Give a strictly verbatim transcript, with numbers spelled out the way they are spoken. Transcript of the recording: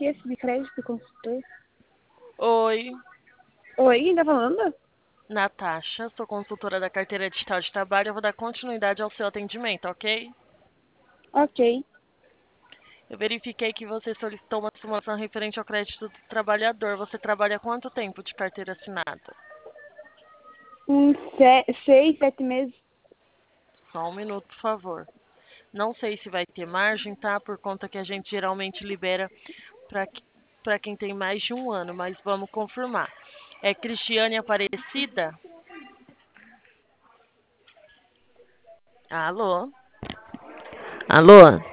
aqui esse de crédito consultor. Oi, Oi, quem tá falando? Natasha, sou consultora da carteira digital de trabalho. Eu vou dar continuidade ao seu atendimento, ok? Ok. Eu verifiquei que você solicitou uma informação referente ao crédito do trabalhador. Você trabalha há quanto tempo de carteira assinada? Uns se- seis, sete meses. Só um minuto, por favor. Não sei se vai ter margem, tá? Por conta que a gente geralmente libera para para quem tem mais de um ano, mas vamos confirmar. É Cristiane Aparecida? Alô? Alô?